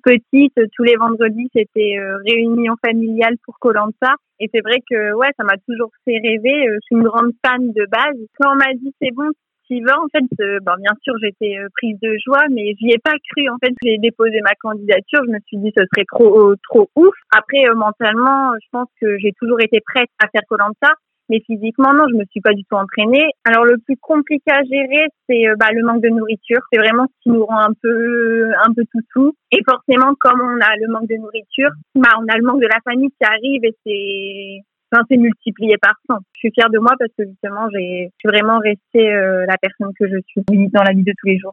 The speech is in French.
petite, tous les vendredis, c'était réunion familiale pour koh-lanta. Et c'est vrai que ouais, ça m'a toujours fait rêver. Je suis une grande fan de base. Quand on m'a dit c'est bon, tu y vas, en fait, bien sûr, j'étais prise de joie, mais j'y ai pas cru. En fait, j'ai déposé ma candidature. Je me suis dit ce serait trop ouf. Après, mentalement, je pense que j'ai toujours été prête à faire koh-lanta. Mais physiquement, non, je me suis pas du tout entraînée. Alors, le plus compliqué à gérer, c'est le manque de nourriture. C'est vraiment ce qui nous rend un peu tout. Et forcément, comme on a le manque de nourriture, on a le manque de la famille qui arrive et c'est multiplié par 100. Je suis fière de moi parce que justement, je suis vraiment restée la personne que je suis dans la vie de tous les jours.